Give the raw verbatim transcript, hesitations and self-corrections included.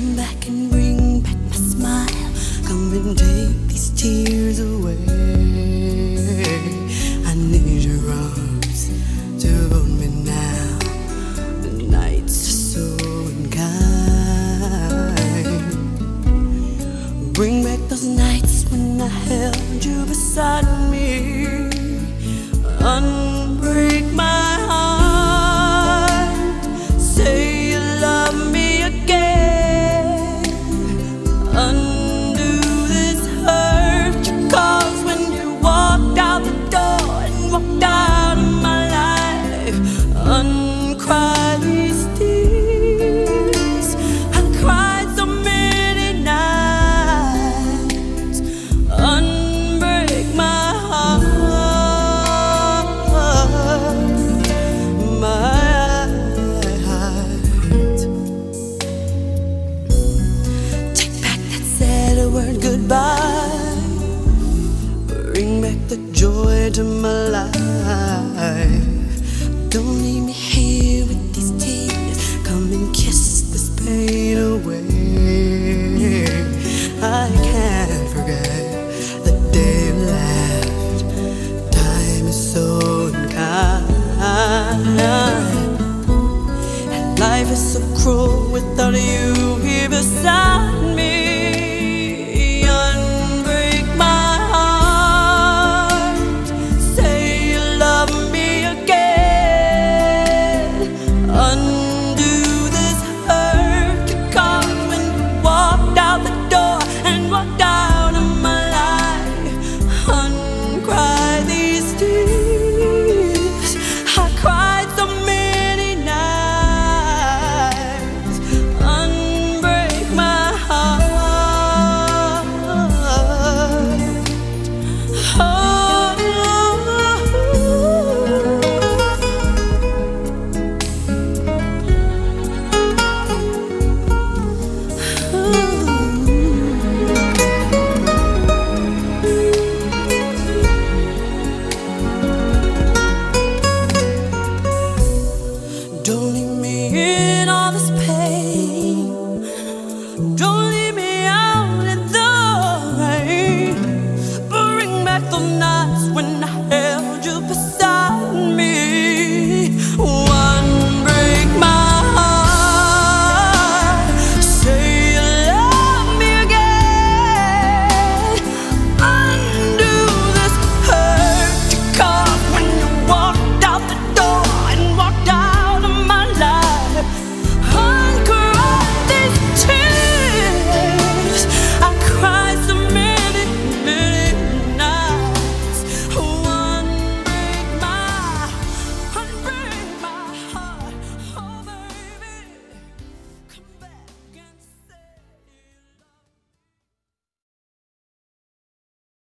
Come back and bring back my smile. Come and take these tears away. I need your arms to hold me now. The nights are so unkind. Bring back those nights when I held you beside me. Unbreak my heart. Say you love me again. Undo this hurt you caused when you walked out the door and walked out of my life. Uncry these tears. I cried so many nights. Unbreak my heart. Word goodbye. Bring back the joy to my life. Don't leave me here with these tears. Come and kiss this pain away. I can't forget the day you left. Time is so unkind, and life is so cruel without you here beside me. Don't leave me in all this pain. Don't